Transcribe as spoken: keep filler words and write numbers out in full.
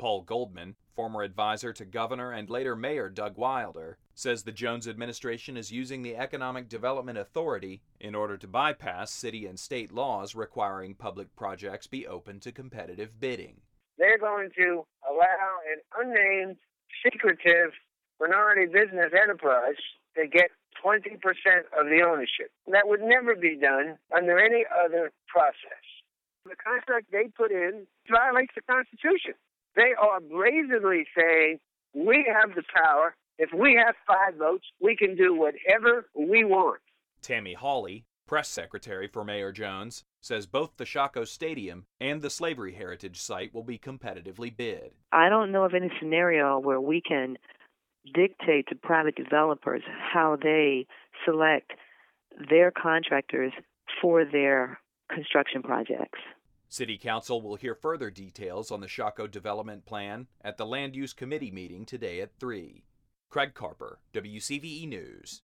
Paul Goldman, former advisor to Governor and later Mayor Doug Wilder, says the Jones administration is using the Economic Development Authority in order to bypass city and state laws requiring public projects be open to competitive bidding. They're going to allow an unnamed, secretive minority business enterprise to get twenty percent of the ownership. That would never be done under any other process. The contract they put in violates the Constitution. They are brazenly saying, we have the power. If we have five votes, we can do whatever we want. Tammy Hawley, press secretary for Mayor Jones, says both the Shockoe Stadium and the Slavery Heritage Site will be competitively bid. I don't know of any scenario where we can dictate to private developers how they select their contractors for their construction projects. City Council will hear further details on the Shockoe Development Plan at the Land Use Committee meeting today at three. Craig Carper, W C V E News.